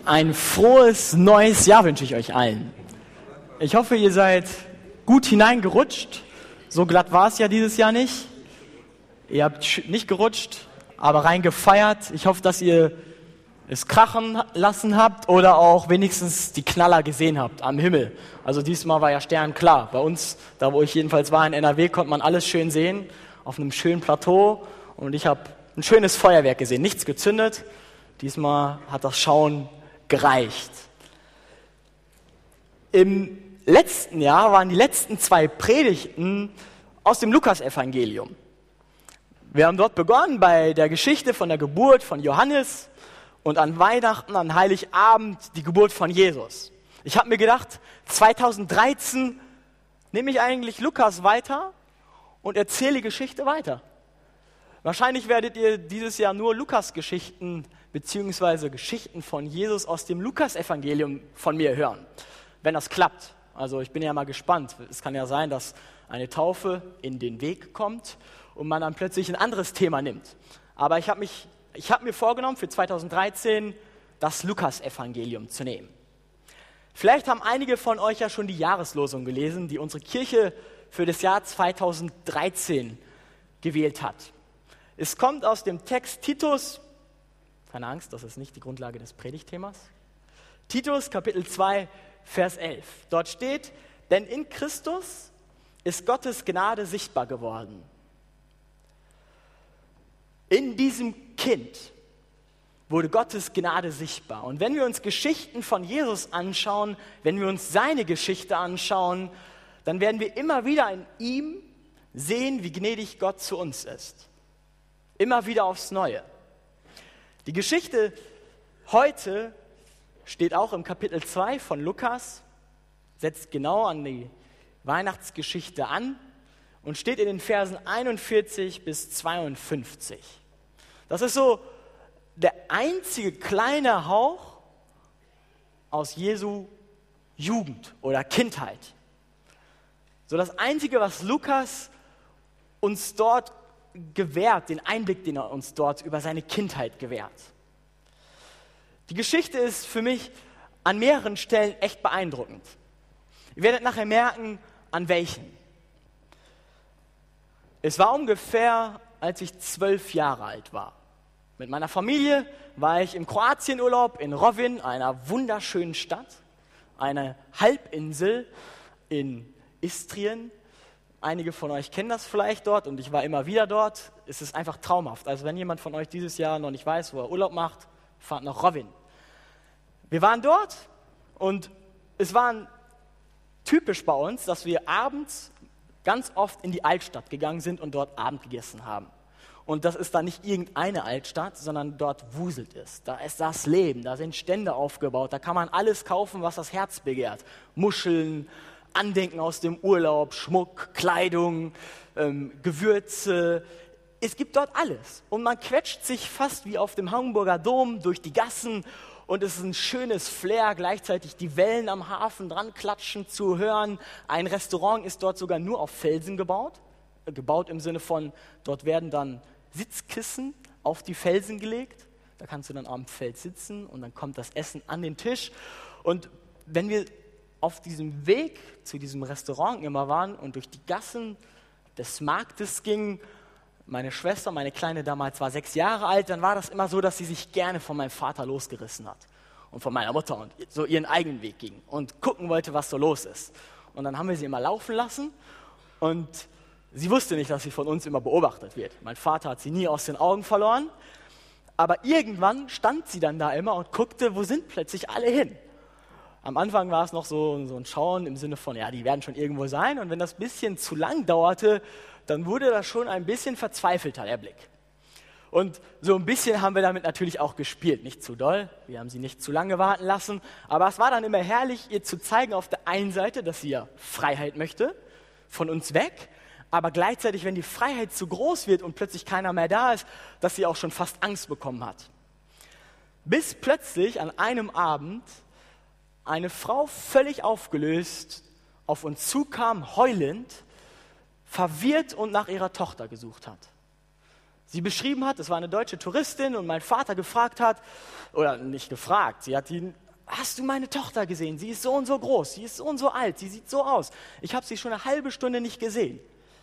Ein frohes neues Jahr wünsche ich euch allen. Ich hoffe, ihr seid gut hineingerutscht. So glatt war es ja dieses Jahr nicht. Ihr habt nicht gerutscht, aber rein gefeiert. Ich hoffe, dass ihr es krachen lassen habt oder auch wenigstens die Knaller gesehen habt am Himmel. Also diesmal war ja sternklar. Bei uns, da wo ich jedenfalls war in NRW, konnte man alles schön sehen, auf einem schönen Plateau. Und ich habe ein schönes Feuerwerk gesehen, nichts gezündet. Diesmal hat das Schauen gereicht. Im letzten Jahr waren die letzten 2 Predigten aus dem Lukasevangelium. Wir haben dort begonnen bei der Geschichte von der Geburt von Johannes und an Weihnachten, an Heiligabend die Geburt von Jesus. Ich habe mir gedacht, 2013 nehme ich eigentlich Lukas weiter und erzähle die Geschichte weiter. Wahrscheinlich werdet ihr dieses Jahr nur Lukas-Geschichten beziehungsweise Geschichten von Jesus aus dem Lukasevangelium von mir hören, wenn das klappt. Also ich bin ja mal gespannt. Es kann ja sein, dass eine Taufe in den Weg kommt und man dann plötzlich ein anderes Thema nimmt. Aber ich habe mir vorgenommen, für 2013 das Lukasevangelium zu nehmen. Vielleicht haben einige von euch ja schon die Jahreslosung gelesen, die unsere Kirche für das Jahr 2013 gewählt hat. Es kommt aus dem Text Titus, keine Angst, das ist nicht die Grundlage des Predigtthemas, Titus Kapitel 2, Vers 11. Dort steht, denn in Christus ist Gottes Gnade sichtbar geworden. In diesem Kind wurde Gottes Gnade sichtbar. Und wenn wir uns Geschichten von Jesus anschauen, wenn wir uns seine Geschichte anschauen, dann werden wir immer wieder in ihm sehen, wie gnädig Gott zu uns ist. Immer wieder aufs Neue. Die Geschichte heute steht auch im Kapitel 2 von Lukas, setzt genau an die Weihnachtsgeschichte an und steht in den Versen 41 bis 52. Das ist so der einzige kleine Hauch aus Jesu Jugend oder Kindheit. So das Einzige, was Lukas uns dort gewährt, den Einblick, den er uns dort über seine Kindheit gewährt. Die Geschichte ist für mich an mehreren Stellen echt beeindruckend. Ihr werdet nachher merken, an welchen. Es war ungefähr, als ich 12 Jahre alt war. Mit meiner Familie war ich im Kroatienurlaub in Rovinj, einer wunderschönen Stadt, eine Halbinsel in Istrien. Einige von euch kennen das vielleicht dort und ich war immer wieder dort. Es ist einfach traumhaft. Also wenn jemand von euch dieses Jahr noch nicht weiß, wo er Urlaub macht, fahrt nach Rovinj. Wir waren dort und es war typisch bei uns, dass wir abends ganz oft in die Altstadt gegangen sind und dort Abend gegessen haben. Und das ist dann nicht irgendeine Altstadt, sondern dort wuselt es. Da ist das Leben, da sind Stände aufgebaut, da kann man alles kaufen, was das Herz begehrt. Muscheln, Andenken aus dem Urlaub, Schmuck, Kleidung, Gewürze. Es gibt dort alles. Und man quetscht sich fast wie auf dem Hamburger Dom durch die Gassen und es ist ein schönes Flair, gleichzeitig die Wellen am Hafen dran klatschen zu hören. Ein Restaurant ist dort sogar nur auf Felsen gebaut. Gebaut im Sinne von, dort werden dann Sitzkissen auf die Felsen gelegt. Da kannst du dann am Feld sitzen und dann kommt das Essen an den Tisch. Und wenn wir auf diesem Weg zu diesem Restaurant immer waren und durch die Gassen des Marktes gingen, meine Schwester, meine Kleine damals war 6 Jahre alt, dann war das immer so, dass sie sich gerne von meinem Vater losgerissen hat und von meiner Mutter und so ihren eigenen Weg ging und gucken wollte, was so los ist. Und dann haben wir sie immer laufen lassen und sie wusste nicht, dass sie von uns immer beobachtet wird. Mein Vater hat sie nie aus den Augen verloren, aber irgendwann stand sie dann da immer und guckte, wo sind plötzlich alle hin. Am Anfang war es noch so ein Schauen im Sinne von, ja, die werden schon irgendwo sein. Und wenn das ein bisschen zu lang dauerte, dann wurde das schon ein bisschen verzweifelter, der Blick. Und so ein bisschen haben wir damit natürlich auch gespielt. Nicht zu doll, wir haben sie nicht zu lange warten lassen. Aber es war dann immer herrlich, ihr zu zeigen auf der einen Seite, dass sie ja Freiheit möchte, von uns weg. Aber gleichzeitig, wenn die Freiheit zu groß wird und plötzlich keiner mehr da ist, dass sie auch schon fast Angst bekommen hat. Bis plötzlich an einem Abend eine Frau völlig aufgelöst auf uns zukam, heulend, verwirrt und nach ihrer Tochter gesucht hat. sie beschrieben hat. Es war eine deutsche Touristin und mein Vater gefragt hat, oder nicht gefragt, sie hat ihn: Hast du meine Tochter gesehen? Sie ist so und so groß, sie ist so und so alt, sie sieht so aus. Ich habe sie schon eine halbe Stunde nicht gesehen.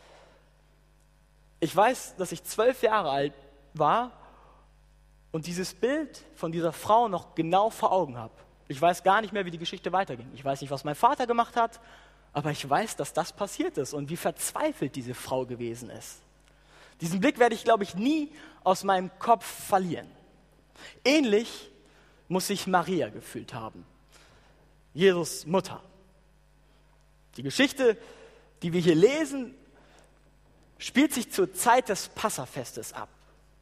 Ich weiß, dass ich 12 Jahre alt war und dieses Bild von dieser Frau noch genau vor Augen habe. Ich weiß gar nicht mehr, wie die Geschichte weiterging. Ich weiß nicht, was mein Vater gemacht hat, aber ich weiß, dass das passiert ist und wie verzweifelt diese Frau gewesen ist. Diesen Blick werde ich, glaube ich, nie aus meinem Kopf verlieren. Ähnlich muss sich Maria gefühlt haben, Jesus Mutter. Die Geschichte, die wir hier lesen, spielt sich zur Zeit des Passafestes ab.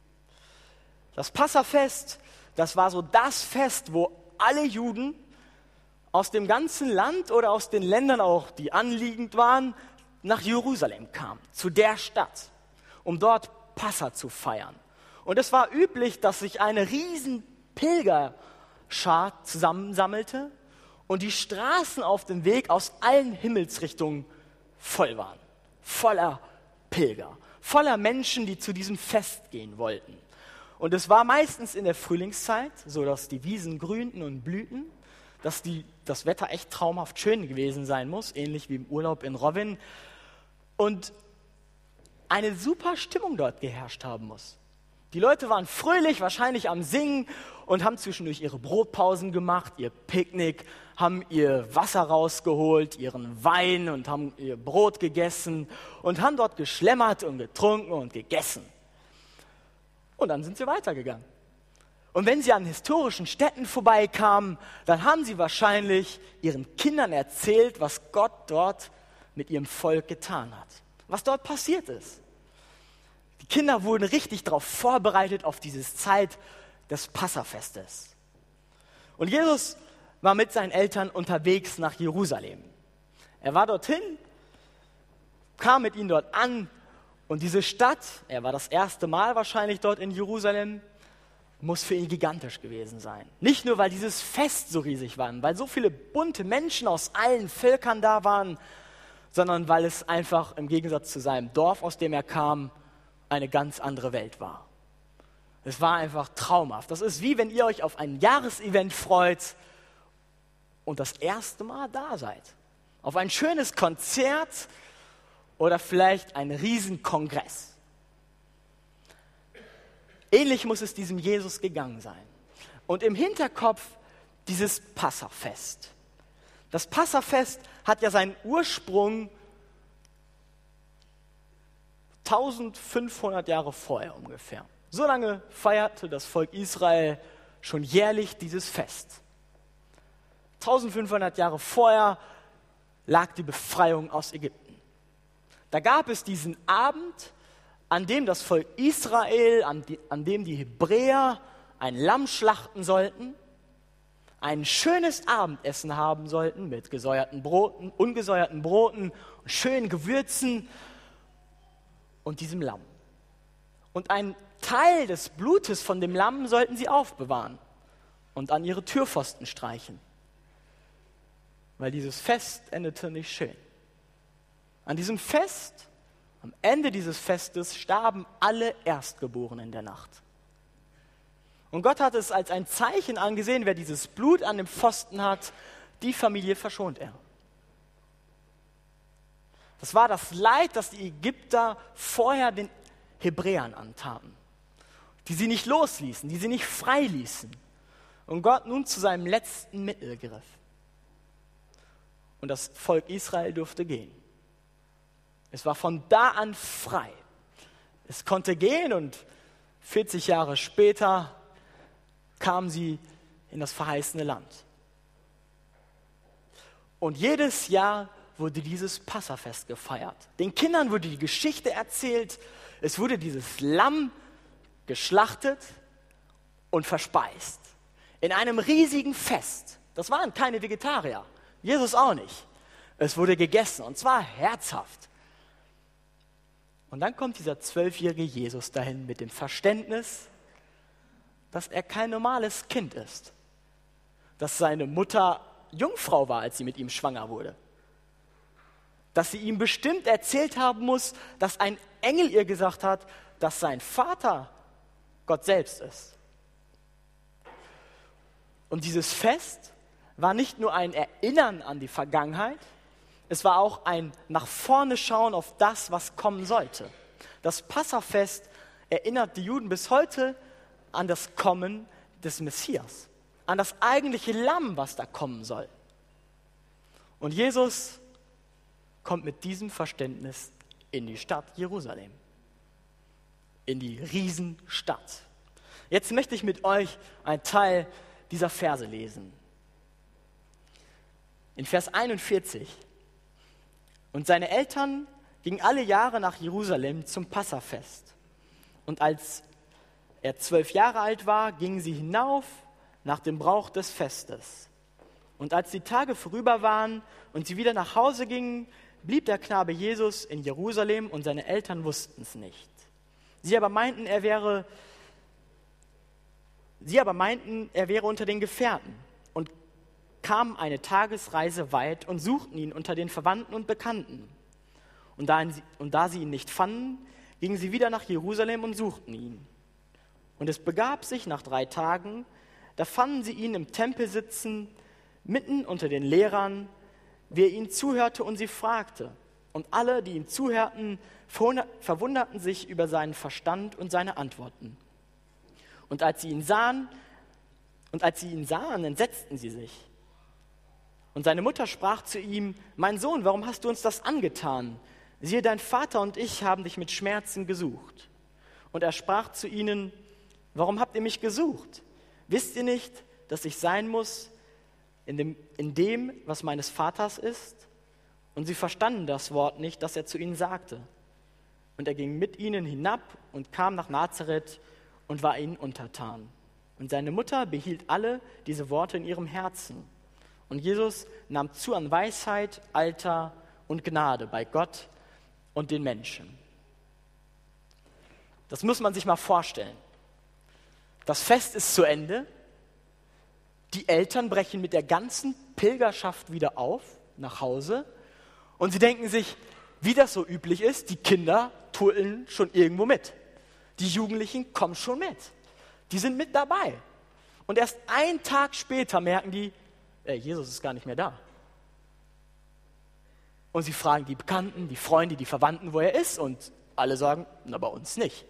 Das Passafest, das war so das Fest, wo alle Juden aus dem ganzen Land oder aus den Ländern auch, die anliegend waren, nach Jerusalem kamen, zu der Stadt, um dort Passa zu feiern. Und es war üblich, dass sich eine riesen Pilgerschar zusammensammelte und die Straßen auf dem Weg aus allen Himmelsrichtungen voll waren. Voller Pilger, voller Menschen, die zu diesem Fest gehen wollten. Und es war meistens in der Frühlingszeit, so dass die Wiesen grünten und blühten, dass das Wetter echt traumhaft schön gewesen sein muss, ähnlich wie im Urlaub in Rovin. Und eine super Stimmung dort geherrscht haben muss. Die Leute waren fröhlich, wahrscheinlich am Singen und haben zwischendurch ihre Brotpausen gemacht, ihr Picknick, haben ihr Wasser rausgeholt, ihren Wein und haben ihr Brot gegessen und haben dort geschlemmert und getrunken und gegessen. Und dann sind sie weitergegangen. Und wenn sie an historischen Städten vorbeikamen, dann haben sie wahrscheinlich ihren Kindern erzählt, was Gott dort mit ihrem Volk getan hat, was dort passiert ist. Die Kinder wurden richtig darauf vorbereitet, auf diese Zeit des Passafestes. Und Jesus war mit seinen Eltern unterwegs nach Jerusalem. Er war dorthin, kam mit ihnen dort an und diese Stadt, er war das erste Mal wahrscheinlich dort in Jerusalem, muss für ihn gigantisch gewesen sein. Nicht nur, weil dieses Fest so riesig war, weil so viele bunte Menschen aus allen Völkern da waren, sondern weil es einfach im Gegensatz zu seinem Dorf, aus dem er kam, eine ganz andere Welt war. Es war einfach traumhaft. Das ist wie wenn ihr euch auf ein Jahresevent freut und das erste Mal da seid. Auf ein schönes Konzert oder vielleicht einen Riesenkongress. Ähnlich muss es diesem Jesus gegangen sein. Und im Hinterkopf dieses Passafest. Das Passafest hat ja seinen Ursprung 1500 Jahre vorher ungefähr. So lange feierte das Volk Israel schon jährlich dieses Fest. 1500 Jahre vorher lag die Befreiung aus Ägypten. Da gab es diesen Abend, an dem das Volk Israel, an dem die Hebräer ein Lamm schlachten sollten, ein schönes Abendessen haben sollten mit gesäuerten Broten, ungesäuerten Broten, schönen Gewürzen und diesem Lamm. Und einen Teil des Blutes von dem Lamm sollten sie aufbewahren und an ihre Türpfosten streichen, weil dieses Fest endete nicht schön. An diesem Fest, am Ende dieses Festes, starben alle Erstgeborenen in der Nacht. Und Gott hat es als ein Zeichen angesehen, wer dieses Blut an dem Pfosten hat, die Familie verschont er. Das war das Leid, das die Ägypter vorher den Hebräern antaten, die sie nicht losließen, die sie nicht freiließen. Und Gott nun zu seinem letzten Mittel griff. Und das Volk Israel durfte gehen. Es war von da an frei. Es konnte gehen und 40 Jahre später kamen sie in das verheißene Land. Und jedes Jahr wurde dieses Passafest gefeiert. Den Kindern wurde die Geschichte erzählt. Es wurde dieses Lamm geschlachtet und verspeist. In einem riesigen Fest. Das waren keine Vegetarier. Jesus auch nicht. Es wurde gegessen und zwar herzhaft. Und dann kommt dieser 12-jährige Jesus dahin mit dem Verständnis, dass er kein normales Kind ist. Dass seine Mutter Jungfrau war, als sie mit ihm schwanger wurde. Dass sie ihm bestimmt erzählt haben muss, dass ein Engel ihr gesagt hat, dass sein Vater Gott selbst ist. Und dieses Fest war nicht nur ein Erinnern an die Vergangenheit, es war auch ein nach vorne schauen auf das, was kommen sollte. Das Passafest erinnert die Juden bis heute an das Kommen des Messias, an das eigentliche Lamm, was da kommen soll. Und Jesus kommt mit diesem Verständnis in die Stadt Jerusalem, in die Riesenstadt. Jetzt möchte ich mit euch einen Teil dieser Verse lesen. In Vers 41. Und seine Eltern gingen alle Jahre nach Jerusalem zum Passafest. Und als er 12 Jahre alt war, gingen sie hinauf nach dem Brauch des Festes. Und als die Tage vorüber waren und sie wieder nach Hause gingen, blieb der Knabe Jesus in Jerusalem und seine Eltern wussten es nicht. Sie aber meinten, er wäre unter den Gefährten und kamen eine Tagesreise weit und suchten ihn unter den Verwandten und Bekannten. Und da sie ihn nicht fanden, gingen sie wieder nach Jerusalem und suchten ihn. Und es begab sich nach 3 Tagen, da fanden sie ihn im Tempel sitzen, mitten unter den Lehrern, wie er ihnen zuhörte und sie fragte. Und alle, die ihm zuhörten, verwunderten sich über seinen Verstand und seine Antworten. Und als sie ihn sahen, entsetzten sie sich. Und seine Mutter sprach zu ihm: Mein Sohn, warum hast du uns das angetan? Siehe, dein Vater und ich haben dich mit Schmerzen gesucht. Und er sprach zu ihnen: Warum habt ihr mich gesucht? Wisst ihr nicht, dass ich sein muss in dem, was meines Vaters ist? Und sie verstanden das Wort nicht, das er zu ihnen sagte. Und er ging mit ihnen hinab und kam nach Nazareth und war ihnen untertan. Und seine Mutter behielt alle diese Worte in ihrem Herzen. Und Jesus nahm zu an Weisheit, Alter und Gnade bei Gott und den Menschen. Das muss man sich mal vorstellen. Das Fest ist zu Ende. Die Eltern brechen mit der ganzen Pilgerschaft wieder auf, nach Hause. Und sie denken sich, wie das so üblich ist, die Kinder turteln schon irgendwo mit. Die Jugendlichen kommen schon mit. Die sind mit dabei. Und erst einen Tag später merken die, Jesus ist gar nicht mehr da. Und sie fragen die Bekannten, die Freunde, die Verwandten, wo er ist. Und alle sagen, na, bei uns nicht.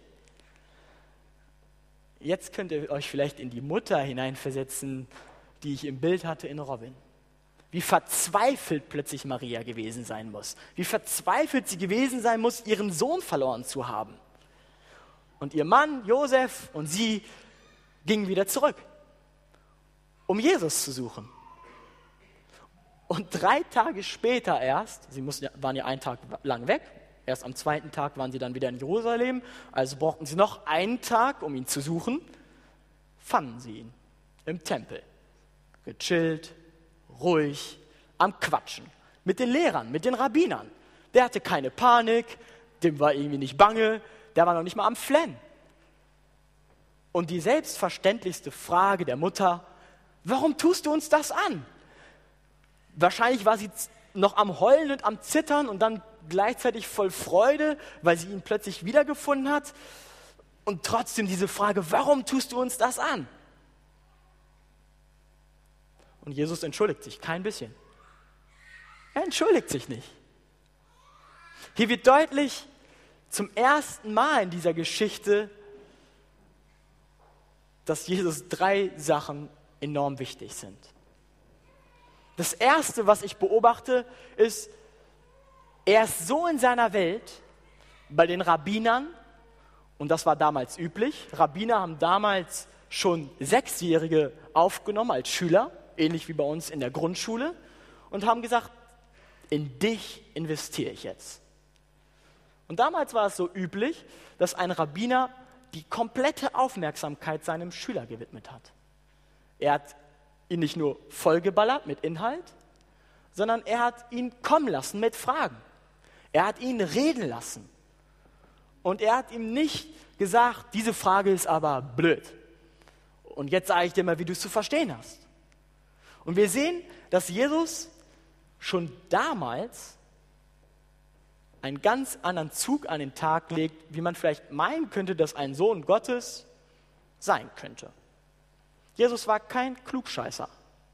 Jetzt könnt ihr euch vielleicht in die Mutter hineinversetzen, die ich im Bild hatte in Robin. Wie verzweifelt plötzlich Maria gewesen sein muss. Wie verzweifelt sie gewesen sein muss, ihren Sohn verloren zu haben. Und ihr Mann, Josef, und sie gingen wieder zurück, um Jesus zu suchen. Und 3 Tage später erst, waren ja einen Tag lang weg, erst am 2. Tag waren sie dann wieder in Jerusalem, also brauchten sie noch einen Tag, um ihn zu suchen, fanden sie ihn im Tempel. Gechillt, ruhig, am Quatschen. Mit den Lehrern, mit den Rabbinern. Der hatte keine Panik, dem war irgendwie nicht bange, der war noch nicht mal am Flennen. Und die selbstverständlichste Frage der Mutter: Warum tust du uns das an? Wahrscheinlich war sie noch am Heulen und am Zittern und dann gleichzeitig voll Freude, weil sie ihn plötzlich wiedergefunden hat. Und trotzdem diese Frage: Warum tust du uns das an? Und Jesus entschuldigt sich kein bisschen. Er entschuldigt sich nicht. Hier wird deutlich, zum ersten Mal in dieser Geschichte, dass Jesus 3 Sachen enorm wichtig sind. Das Erste, was ich beobachte, ist, er ist so in seiner Welt, bei den Rabbinern, und das war damals üblich, Rabbiner haben damals schon 6-Jährige aufgenommen als Schüler, ähnlich wie bei uns in der Grundschule, und haben gesagt, in dich investiere ich jetzt. Und damals war es so üblich, dass ein Rabbiner die komplette Aufmerksamkeit seinem Schüler gewidmet hat. Er hat ihn nicht nur vollgeballert mit Inhalt, sondern er hat ihn kommen lassen mit Fragen. Er hat ihn reden lassen. Und er hat ihm nicht gesagt, diese Frage ist aber blöd. Und jetzt sage ich dir mal, wie du es zu verstehen hast. Und wir sehen, dass Jesus schon damals einen ganz anderen Zug an den Tag legt, wie man vielleicht meinen könnte, dass ein Sohn Gottes sein könnte. Jesus war kein Klugscheißer.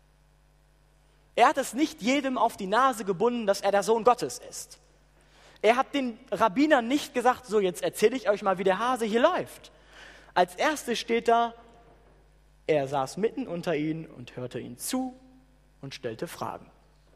Er hat es nicht jedem auf die Nase gebunden, dass er der Sohn Gottes ist. Er hat den Rabbinern nicht gesagt, so jetzt erzähle ich euch mal, wie der Hase hier läuft. Als erstes steht da, er saß mitten unter ihnen und hörte ihnen zu und stellte Fragen.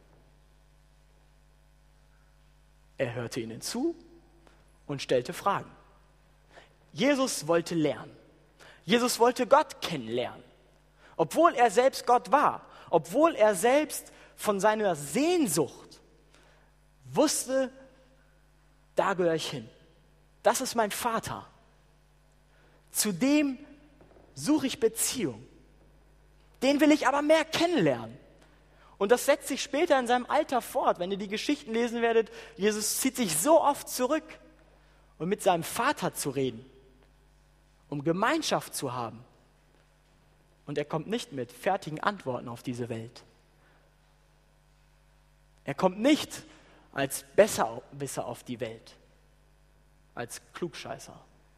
Er hörte ihnen zu und stellte Fragen. Jesus wollte lernen. Jesus wollte Gott kennenlernen. Obwohl er selbst Gott war, obwohl er selbst von seiner Sehnsucht wusste, da gehöre ich hin. Das ist mein Vater. Zu dem suche ich Beziehung. Den will ich aber mehr kennenlernen. Und das setzt sich später in seinem Alter fort. Wenn ihr die Geschichten lesen werdet, Jesus zieht sich so oft zurück, um mit seinem Vater zu reden, um Gemeinschaft zu haben. Und er kommt nicht mit fertigen Antworten auf diese Welt. Er kommt nicht als Besserwisser auf die Welt, als Klugscheißer.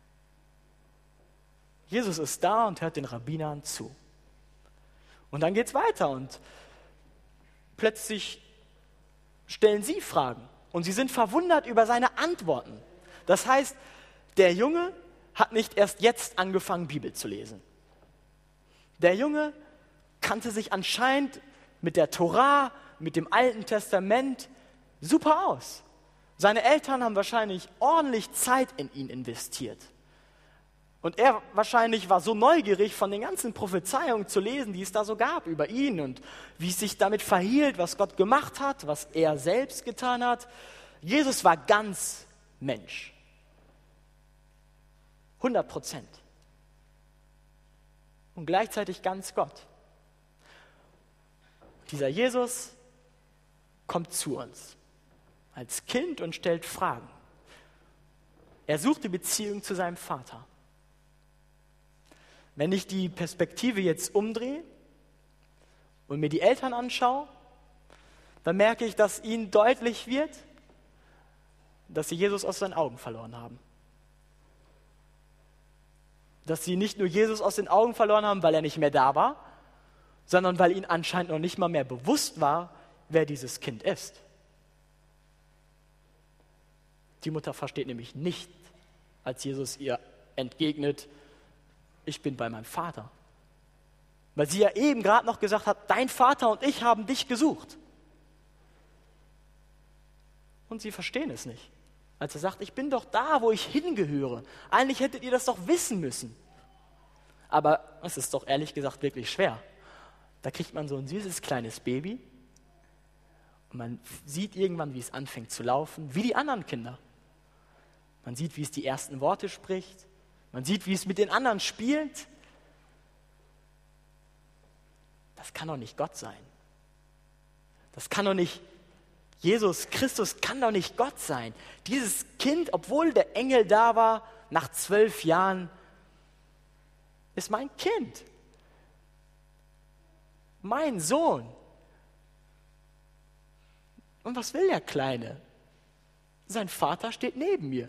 Jesus ist da und hört den Rabbinern zu. Und dann geht es weiter und plötzlich stellen sie Fragen und sie sind verwundert über seine Antworten. Das heißt, der Junge hat nicht erst jetzt angefangen, Bibel zu lesen. Der Junge kannte sich anscheinend mit der Tora, mit dem Alten Testament super aus. Seine Eltern haben wahrscheinlich ordentlich Zeit in ihn investiert. Und er wahrscheinlich war so neugierig, von den ganzen Prophezeiungen zu lesen, die es da so gab über ihn und wie es sich damit verhielt, was Gott gemacht hat, was er selbst getan hat. Jesus war ganz Mensch. 100%. Und gleichzeitig ganz Gott. Dieser Jesus kommt zu uns als Kind und stellt Fragen. Er sucht die Beziehung zu seinem Vater. Wenn ich die Perspektive jetzt umdrehe und mir die Eltern anschaue, dann merke ich, dass ihnen deutlich wird, dass sie Jesus aus seinen Augen verloren haben. Dass sie nicht nur Jesus aus den Augen verloren haben, weil er nicht mehr da war, sondern weil ihnen anscheinend noch nicht mal mehr bewusst war, wer dieses Kind ist. Die Mutter versteht nämlich nicht, als Jesus ihr entgegnet, ich bin bei meinem Vater. Weil sie ja eben gerade noch gesagt hat, dein Vater und ich haben dich gesucht. Und sie verstehen es nicht. Als er sagt, ich bin doch da, wo ich hingehöre. Eigentlich hättet ihr das doch wissen müssen. Aber es ist doch ehrlich gesagt wirklich schwer. Da kriegt man so ein süßes kleines Baby und man sieht irgendwann, wie es anfängt zu laufen, wie die anderen Kinder. Man sieht, wie es die ersten Worte spricht. Man sieht, wie es mit den anderen spielt. Das kann doch nicht Gott sein. Das kann doch nicht, Jesus Christus kann doch nicht Gott sein. Dieses Kind, obwohl der Engel da war, nach 12 Jahren, ist mein Kind. Mein Sohn. Und was will der Kleine? Sein Vater steht neben mir.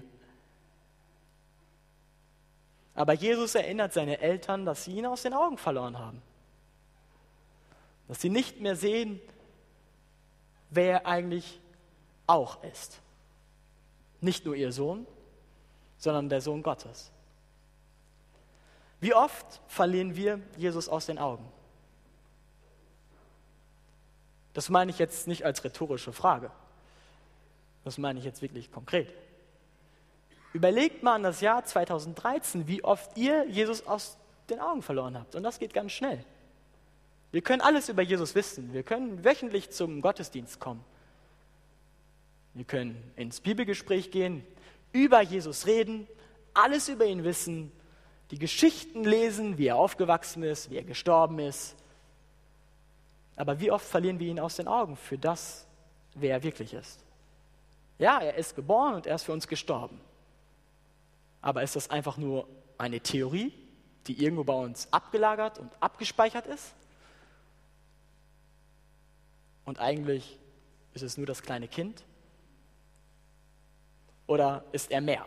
Aber Jesus erinnert seine Eltern, dass sie ihn aus den Augen verloren haben. Dass sie nicht mehr sehen, wer er eigentlich auch ist. Nicht nur ihr Sohn, sondern der Sohn Gottes. Wie oft verlieren wir Jesus aus den Augen? Das meine ich jetzt nicht als rhetorische Frage. Das meine ich jetzt wirklich konkret. Überlegt mal an das Jahr 2013, wie oft ihr Jesus aus den Augen verloren habt. Und das geht ganz schnell. Wir können alles über Jesus wissen. Wir können wöchentlich zum Gottesdienst kommen. Wir können ins Bibelgespräch gehen, über Jesus reden, alles über ihn wissen, die Geschichten lesen, wie er aufgewachsen ist, wie er gestorben ist. Aber wie oft verlieren wir ihn aus den Augen für das, wer er wirklich ist? Ja, er ist geboren und er ist für uns gestorben. Aber ist das einfach nur eine Theorie, die irgendwo bei uns abgelagert und abgespeichert ist? Und eigentlich ist es nur das kleine Kind? oder ist er mehr?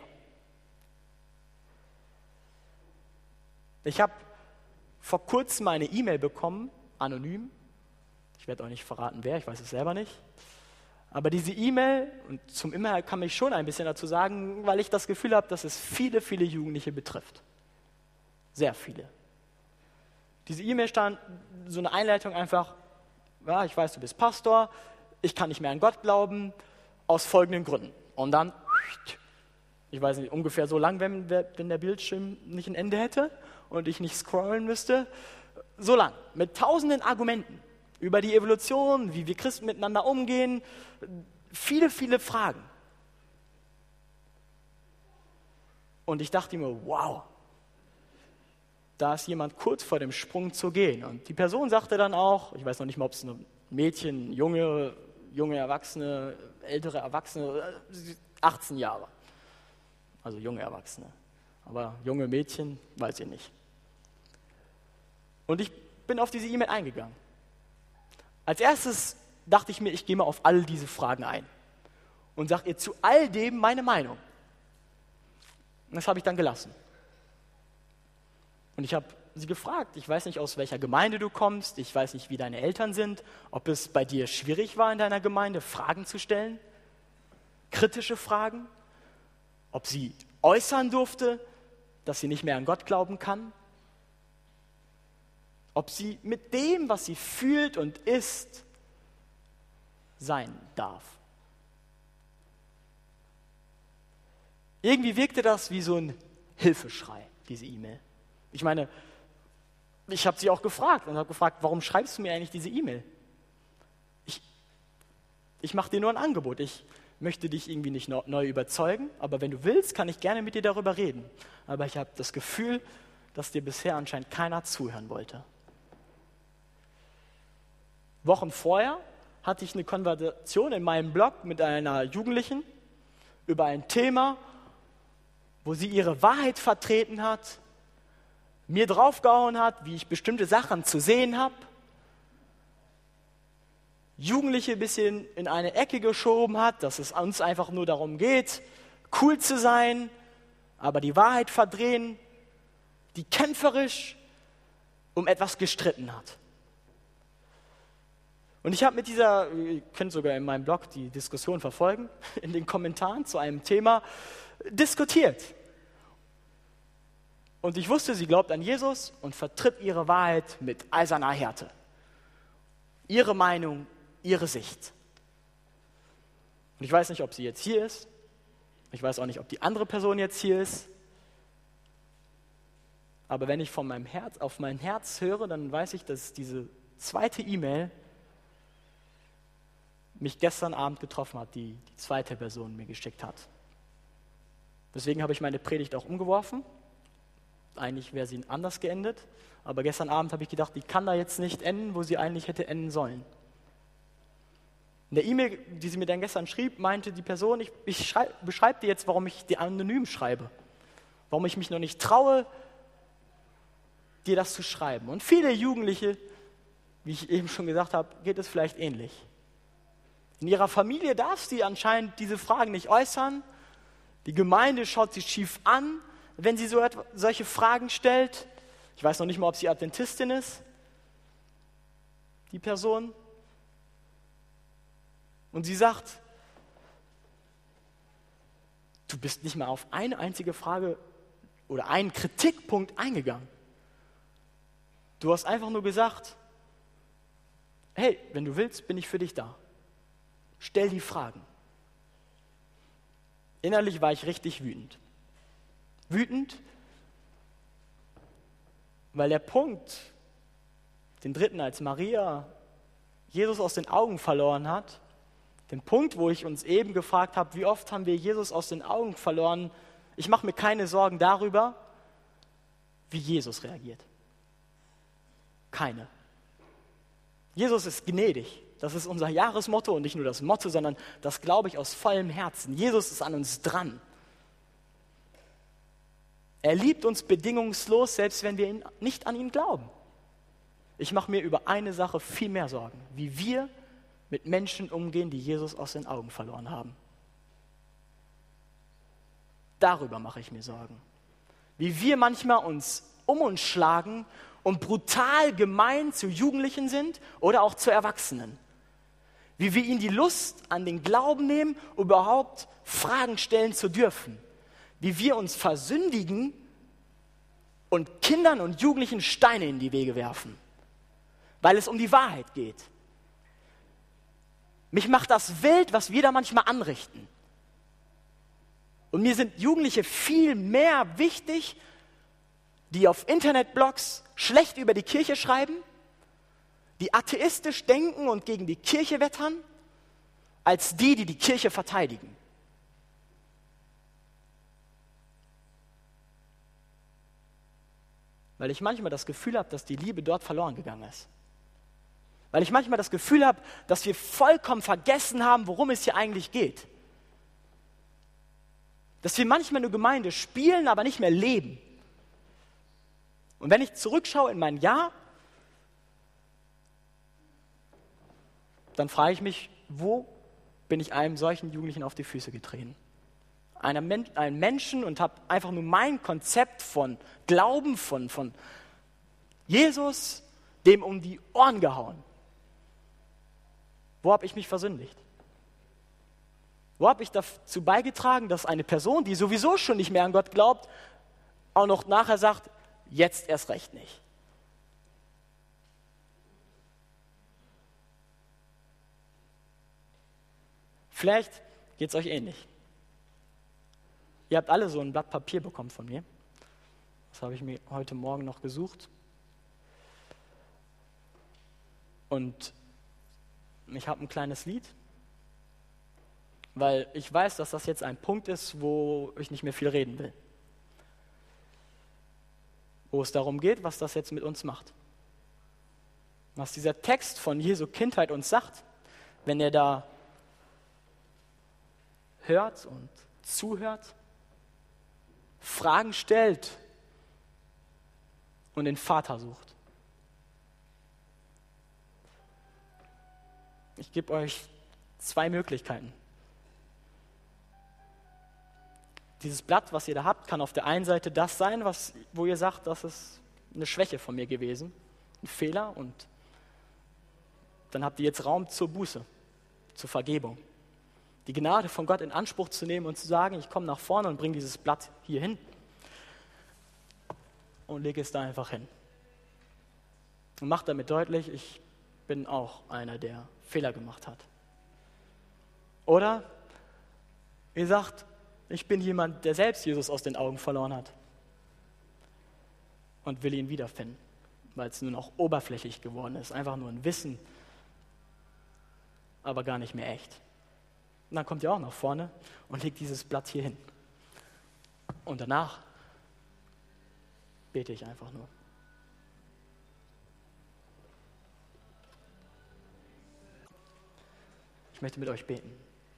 Ich habe vor kurzem eine E-Mail bekommen, anonym. Ich werde auch nicht verraten, wer, ich weiß es selber nicht. Aber diese E-Mail, und zum Inhalt kann ich schon ein bisschen dazu sagen, weil ich das Gefühl habe, dass es viele, viele Jugendliche betrifft. Sehr viele. Diese E-Mail stand so eine Einleitung einfach, ja, ich weiß, du bist Pastor, ich kann nicht mehr an Gott glauben, aus folgenden Gründen. Und dann, ich weiß nicht, ungefähr so lang, wenn der Bildschirm nicht ein Ende hätte und ich nicht scrollen müsste, so lang, mit tausenden Argumenten über die Evolution, wie wir Christen miteinander umgehen, viele, viele Fragen. Und ich dachte mir, wow, da ist jemand kurz vor dem Sprung zu gehen. Und die Person sagte dann auch, ich weiß noch nicht mal, ob es ein Mädchen, junge Erwachsene, ältere Erwachsene, 18 Jahre. Also junge Erwachsene. Aber junge Mädchen, weiß ich nicht. Und ich bin auf diese E-Mail eingegangen. Als erstes dachte ich mir, ich gehe mal auf all diese Fragen ein und sage ihr zu all dem meine Meinung. Und das habe ich dann gelassen. Und ich habe sie gefragt, ich weiß nicht, aus welcher Gemeinde du kommst, ich weiß nicht, wie deine Eltern sind, ob es bei dir schwierig war in deiner Gemeinde, Fragen zu stellen, kritische Fragen, ob sie äußern durfte, dass sie nicht mehr an Gott glauben kann, ob sie mit dem, was sie fühlt und ist, sein darf. Irgendwie wirkte das wie so ein Hilfeschrei, diese E-Mail. Ich meine, ich habe sie auch gefragt und habe gefragt, warum schreibst du mir eigentlich diese E-Mail? Ich mache dir nur ein Angebot. Ich möchte dich irgendwie nicht neu überzeugen, aber wenn du willst, kann ich gerne mit dir darüber reden. Aber ich habe das Gefühl, dass dir bisher anscheinend keiner zuhören wollte. Wochen vorher hatte ich eine Konversation in meinem Blog mit einer Jugendlichen über ein Thema, wo sie ihre Wahrheit vertreten hat, mir draufgehauen hat, wie ich bestimmte Sachen zu sehen habe, Jugendliche ein bisschen in eine Ecke geschoben hat, dass es uns einfach nur darum geht, cool zu sein, aber die Wahrheit verdrehen, die kämpferisch um etwas gestritten hat. Und ich habe mit dieser, ihr könnt sogar in meinem Blog die Diskussion verfolgen, in den Kommentaren zu einem Thema diskutiert. Und ich wusste, sie glaubt an Jesus und vertritt ihre Wahrheit mit eiserner Härte. Ihre Meinung, ihre Sicht. Und ich weiß nicht, ob sie jetzt hier ist. Ich weiß auch nicht, ob die andere Person jetzt hier ist. Aber wenn ich von meinem Herz auf mein Herz höre, dann weiß ich, dass diese zweite E-Mail mich gestern Abend getroffen hat, die zweite Person mir geschickt hat. Deswegen habe ich meine Predigt auch umgeworfen. Eigentlich wäre sie anders geendet. Aber gestern Abend habe ich gedacht, die kann da jetzt nicht enden, wo sie eigentlich hätte enden sollen. In der E-Mail, die sie mir dann gestern schrieb, meinte die Person, ich beschreibe dir jetzt, warum ich dir anonym schreibe. Warum ich mich noch nicht traue, dir das zu schreiben. Und viele Jugendliche, wie ich eben schon gesagt habe, geht es vielleicht ähnlich. In ihrer Familie darf sie anscheinend diese Fragen nicht äußern. Die Gemeinde schaut sie schief an, wenn sie solche Fragen stellt. Ich weiß noch nicht mal, ob sie Adventistin ist, die Person. Und sie sagt, du bist nicht mal auf eine einzige Frage oder einen Kritikpunkt eingegangen. Du hast einfach nur gesagt, hey, wenn du willst, bin ich für dich da. Stell die Fragen. Innerlich war ich richtig wütend. Wütend, weil der Punkt, den dritten, als Maria Jesus aus den Augen verloren hat, den Punkt, wo ich uns eben gefragt habe, wie oft haben wir Jesus aus den Augen verloren, ich mache mir keine Sorgen darüber, wie Jesus reagiert. Keine. Jesus ist gnädig. Das ist unser Jahresmotto und nicht nur das Motto, sondern das glaube ich aus vollem Herzen. Jesus ist an uns dran. Er liebt uns bedingungslos, selbst wenn wir nicht an ihn glauben. Ich mache mir über eine Sache viel mehr Sorgen, wie wir mit Menschen umgehen, die Jesus aus den Augen verloren haben. Darüber mache ich mir Sorgen. Wie wir manchmal uns um uns schlagen und brutal gemein zu Jugendlichen sind oder auch zu Erwachsenen. Wie wir ihnen die Lust an den Glauben nehmen, überhaupt Fragen stellen zu dürfen. Wie wir uns versündigen und Kindern und Jugendlichen Steine in die Wege werfen, weil es um die Wahrheit geht. Mich macht das wild, was wir da manchmal anrichten. Und mir sind Jugendliche viel mehr wichtig, die auf Internetblogs schlecht über die Kirche schreiben, die atheistisch denken und gegen die Kirche wettern, als die die Kirche verteidigen. Weil ich manchmal das Gefühl habe, dass die Liebe dort verloren gegangen ist. Weil ich manchmal das Gefühl habe, dass wir vollkommen vergessen haben, worum es hier eigentlich geht. Dass wir manchmal eine Gemeinde spielen, aber nicht mehr leben. Und wenn ich zurückschaue in mein Jahr, dann frage ich mich, wo bin ich einem solchen Jugendlichen auf die Füße getreten? Einem Menschen und habe einfach nur mein Konzept von Glauben, von Jesus, dem um die Ohren gehauen. Wo habe ich mich versündigt? Wo habe ich dazu beigetragen, dass eine Person, die sowieso schon nicht mehr an Gott glaubt, auch noch nachher sagt, jetzt erst recht nicht? Vielleicht geht es euch ähnlich. Ihr habt alle so ein Blatt Papier bekommen von mir. Das habe ich mir heute Morgen noch gesucht. Und ich habe ein kleines Lied, weil ich weiß, dass das jetzt ein Punkt ist, wo ich nicht mehr viel reden will. Wo es darum geht, was das jetzt mit uns macht. Was dieser Text von Jesu Kindheit uns sagt, wenn er da hört und zuhört, Fragen stellt und den Vater sucht. Ich gebe euch 2 Möglichkeiten. Dieses Blatt, was ihr da habt, kann auf der einen Seite das sein, wo ihr sagt, das ist eine Schwäche von mir gewesen, ein Fehler, und dann habt ihr jetzt Raum zur Buße, zur Vergebung. Die Gnade von Gott in Anspruch zu nehmen und zu sagen, ich komme nach vorne und bringe dieses Blatt hier hin und lege es da einfach hin. Und mache damit deutlich, ich bin auch einer, der Fehler gemacht hat. Oder ihr sagt, ich bin jemand, der selbst Jesus aus den Augen verloren hat und will ihn wiederfinden, weil es nur noch oberflächlich geworden ist, einfach nur ein Wissen, aber gar nicht mehr echt. Und dann kommt ihr auch nach vorne und legt dieses Blatt hier hin. Und danach bete ich einfach nur. Ich möchte mit euch beten.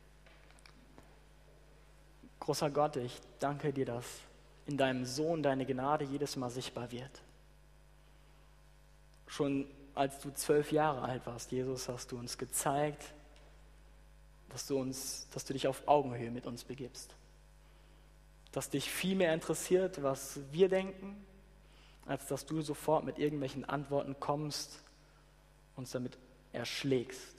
Großer Gott, ich danke dir, dass in deinem Sohn deine Gnade jedes Mal sichtbar wird. Schon als du 12 Jahre alt warst, Jesus, hast du uns gezeigt, dass du dich auf Augenhöhe mit uns begibst. Dass dich viel mehr interessiert, was wir denken, als dass du sofort mit irgendwelchen Antworten kommst, uns damit erschlägst.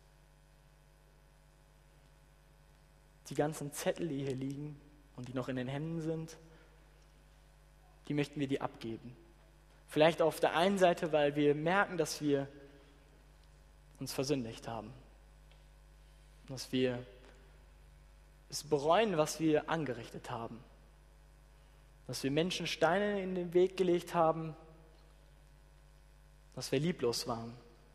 Die ganzen Zettel, die hier liegen und die noch in den Händen sind, die möchten wir dir abgeben. Vielleicht auf der einen Seite, weil wir merken, dass wir uns versündigt haben. Dass wir es bereuen, was wir angerichtet haben. Dass wir Menschen Steine in den Weg gelegt haben, dass wir lieblos waren.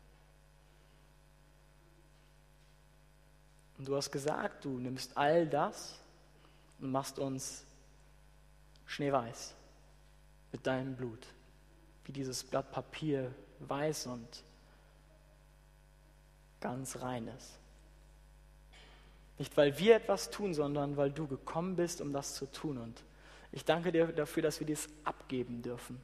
Und du hast gesagt, du nimmst all das und machst uns schneeweiß mit deinem Blut. Wie dieses Blatt Papier weiß und ganz rein ist. Nicht, weil wir etwas tun, sondern weil du gekommen bist, um das zu tun. Und ich danke dir dafür, dass wir dies abgeben dürfen.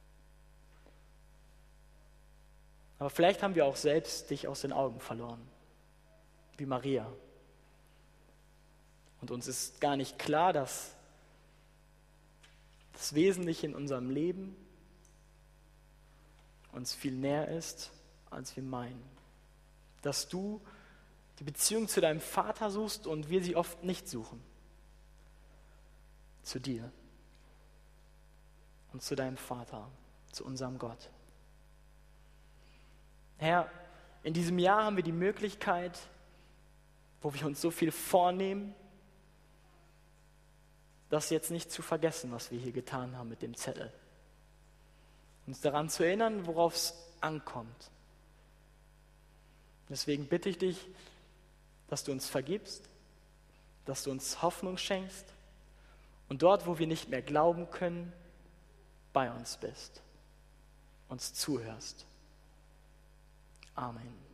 Aber vielleicht haben wir auch selbst dich aus den Augen verloren, wie Maria. Und uns ist gar nicht klar, dass das Wesentliche in unserem Leben uns viel näher ist, als wir meinen. Dass du die Beziehung zu deinem Vater suchst und wir sie oft nicht suchen. Zu dir und zu deinem Vater, zu unserem Gott. Herr, in diesem Jahr haben wir die Möglichkeit, wo wir uns so viel vornehmen, das jetzt nicht zu vergessen, was wir hier getan haben mit dem Zettel. Uns daran zu erinnern, worauf es ankommt. Deswegen bitte ich dich, dass du uns vergibst, dass du uns Hoffnung schenkst und dort, wo wir nicht mehr glauben können, bei uns bist, uns zuhörst. Amen.